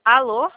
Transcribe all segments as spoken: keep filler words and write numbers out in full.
Alô?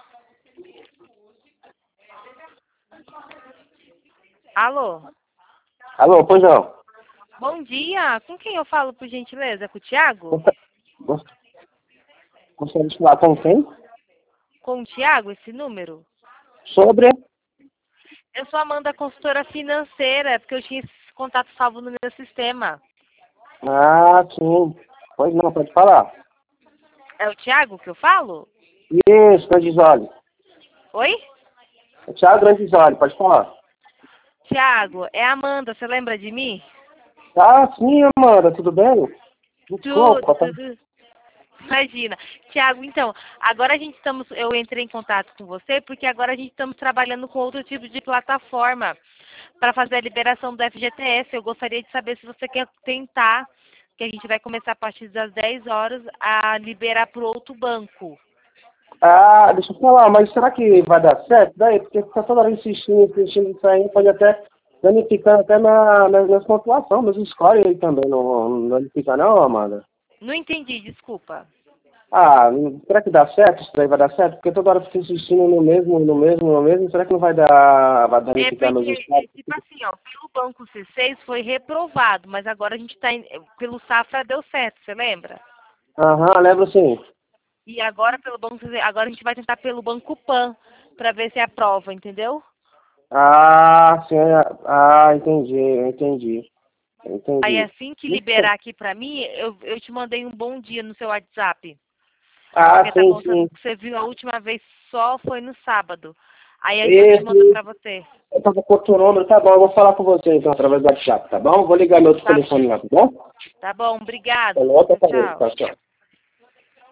Alô? Alô, pois não. Bom dia. Com quem eu falo, por gentileza? Com o Thiago? Gosta- gosta- Gostaria de falar com quem? Com o Thiago, esse número? Sobre? Eu sou a Amanda, consultora financeira, porque eu tinha esse contato salvo no meu sistema. Ah, sim. Pois não, pode falar. É o Thiago que eu falo? Isso, Grandisoli. Oi? É Thiago Grandisoli, pode falar. Thiago, é a Amanda, você lembra de mim? Ah, sim, Amanda, tudo bem? Desculpa, Tudo, tá? tudo. Imagina. Tiago, então, agora a gente estamos, eu entrei em contato com você porque agora a gente estamos trabalhando com outro tipo de plataforma para fazer a liberação do F G T S. Eu gostaria de saber se você quer tentar, que a gente vai começar a partir das dez horas a liberar para o outro banco. Ah, deixa eu falar, mas será que vai dar certo daí? Porque fica toda hora insistindo, insistindo isso aí, pode até danificar até na, na, nas pontuações, nos scores aí também, não, não danifica não, Amanda? Não entendi, desculpa. Ah, será que dá certo? Isso daí vai dar certo? Porque toda hora fica insistindo no mesmo, no mesmo, no mesmo. Será que não vai dar, vai É danificar meus porque, é, estados? tipo assim, ó, pelo Banco C seis foi reprovado, mas agora a gente está, pelo Safra deu certo, você lembra? Aham, lembro sim. E agora pelo banco, agora a gente vai tentar pelo Banco Pan para ver se é aprova, entendeu? Ah, sim. Ah, entendi, entendi. Aí Entendi. assim que Isso. liberar aqui para mim, eu, eu te mandei um bom dia no seu WhatsApp. Ah, Porque tá sim, mostrando sim. que você viu a última vez só foi no sábado. Aí eu te Isso, mando para isso. você. Eu tava com outro número, tá bom, eu vou falar com você então através do WhatsApp, tá bom? Vou ligar meu outro Tá, telefone lá, tá bom? tá bom, obrigado. Falou, outra Tchau, vez, tchau. tá, tchau.